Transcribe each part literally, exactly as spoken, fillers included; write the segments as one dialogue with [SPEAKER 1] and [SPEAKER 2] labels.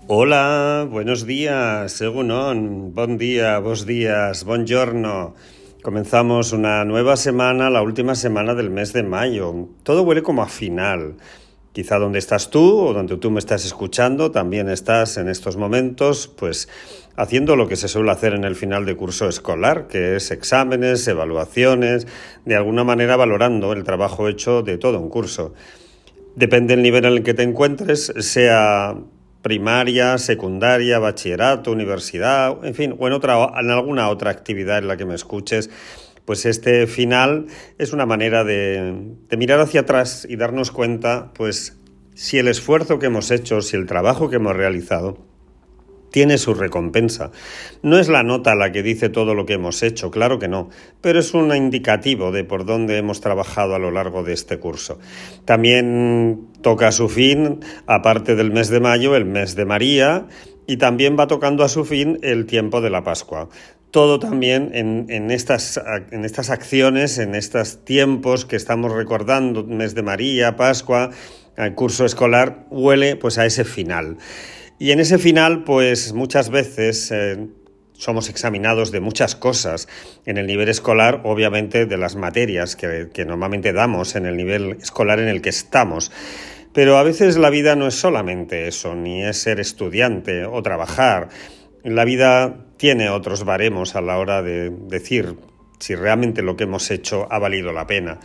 [SPEAKER 1] Hola, buenos días, egunon, bon día, bos días, buongiorno. Comenzamos una nueva semana, la última semana del mes de mayo. Todo huele como a final. Quizá donde estás tú o donde tú me estás escuchando, también estás en estos momentos, pues haciendo lo que se suele hacer en el final de curso escolar, que es exámenes, evaluaciones, de alguna manera valorando el trabajo hecho de todo un curso. Depende del nivel en el que te encuentres, sea primaria, secundaria, bachillerato, universidad, en fin, o en, otra, en alguna otra actividad en la que me escuches, pues este final es una manera de, de mirar hacia atrás y darnos cuenta, pues, si el esfuerzo que hemos hecho, si el trabajo que hemos realizado tiene su recompensa. No es la nota la que dice todo lo que hemos hecho, claro que no, pero es un indicativo de por dónde hemos trabajado a lo largo de este curso. También toca a su fin, aparte del mes de mayo, el mes de María, y también va tocando a su fin el tiempo de la Pascua. Todo también en, en, estas, en estas acciones, en estos tiempos que estamos recordando, mes de María, Pascua, el curso escolar, huele pues a ese final. Y en ese final, pues muchas veces eh, somos examinados de muchas cosas. En el nivel escolar, obviamente, de las materias que, que normalmente damos en el nivel escolar en el que estamos. Pero a veces la vida no es solamente eso, ni es ser estudiante o trabajar. La vida tiene otros baremos a la hora de decir si realmente lo que hemos hecho ha valido la pena.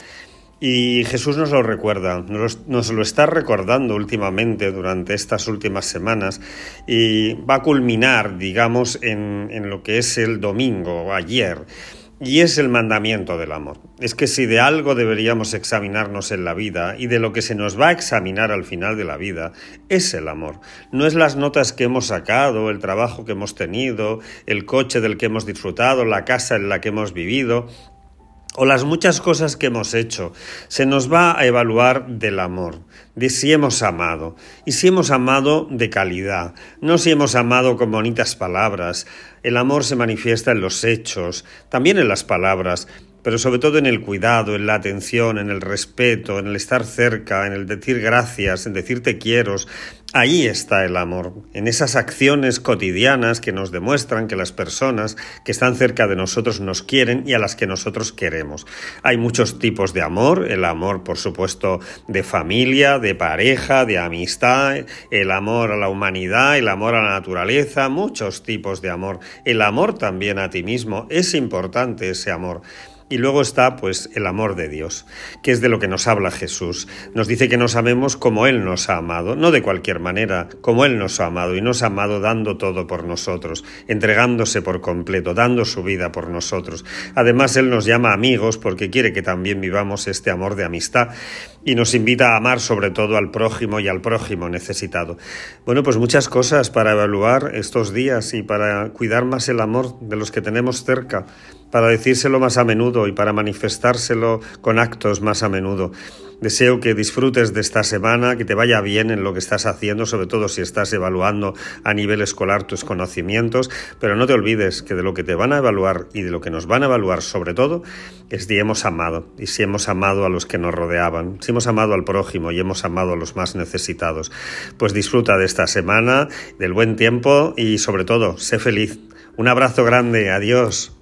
[SPEAKER 1] Y Jesús nos lo recuerda, nos, nos lo está recordando últimamente durante estas últimas semanas y va a culminar, digamos, en, en lo que es el domingo, ayer, y es el mandamiento del amor. Es que si de algo deberíamos examinarnos en la vida y de lo que se nos va a examinar al final de la vida, es el amor. No es las notas que hemos sacado, el trabajo que hemos tenido, el coche del que hemos disfrutado, la casa en la que hemos vivido, o las muchas cosas que hemos hecho. Se nos va a evaluar del amor, de si hemos amado, y si hemos amado de calidad, no si hemos amado con bonitas palabras. El amor se manifiesta en los hechos, también en las palabras, pero sobre todo en el cuidado, en la atención, en el respeto, en el estar cerca, en el decir gracias, en decir te quiero. Ahí está el amor, en esas acciones cotidianas que nos demuestran que las personas que están cerca de nosotros nos quieren y a las que nosotros queremos. Hay muchos tipos de amor, el amor, por supuesto, de familia, de pareja, de amistad, el amor a la humanidad, el amor a la naturaleza, muchos tipos de amor. El amor también a ti mismo, es importante ese amor. Y luego está, pues, el amor de Dios, que es de lo que nos habla Jesús. Nos dice que nos amemos como Él nos ha amado, no de cualquier manera, como Él nos ha amado, y nos ha amado dando todo por nosotros, entregándose por completo, dando su vida por nosotros. Además, Él nos llama amigos porque quiere que también vivamos este amor de amistad y nos invita a amar sobre todo al prójimo y al prójimo necesitado. Bueno, pues muchas cosas para evaluar estos días y para cuidar más el amor de los que tenemos cerca, para decírselo más a menudo y para manifestárselo con actos más a menudo. Deseo que disfrutes de esta semana, que te vaya bien en lo que estás haciendo, sobre todo si estás evaluando a nivel escolar tus conocimientos, pero no te olvides que de lo que te van a evaluar y de lo que nos van a evaluar sobre todo es si hemos amado, y si hemos amado a los que nos rodeaban, si hemos amado al prójimo y hemos amado a los más necesitados. Pues disfruta de esta semana, del buen tiempo y sobre todo, sé feliz. Un abrazo grande, adiós.